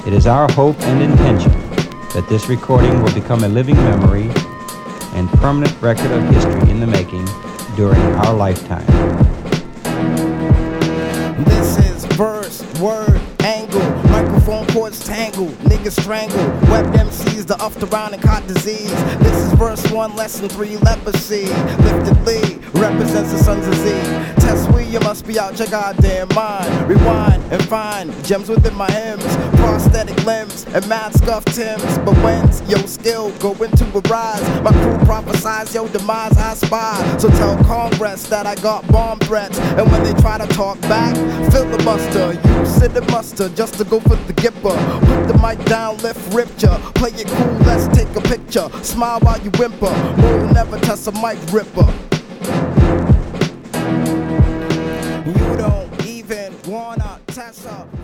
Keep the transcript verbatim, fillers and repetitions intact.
It is our hope and intention that this recording will become a living memory and permanent record of history in the making during our lifetime. This is verse, word, angle, microphone cords tangle, niggas strangle, webbed M Cs the upped around and caught disease. This is verse one, lesson three, leprosy. Lifted Lee represents the sons of Z. Test we, you must be out your goddamn mind. Rewind and find gems within my hymns, prosthetic limbs and mad scuffed Timbs. But when's your skill go into a rise? My crew prophesies your demise I spy. So tell Congress that I got bomb threats, and when they try to talk back, filibuster. You sit and muster just to go for the gipper. Put the mic down, lift, rip ya. Play it cool, let's take a picture. Smile while you whimper. Mole never test a mic ripper. You don't even wanna test her.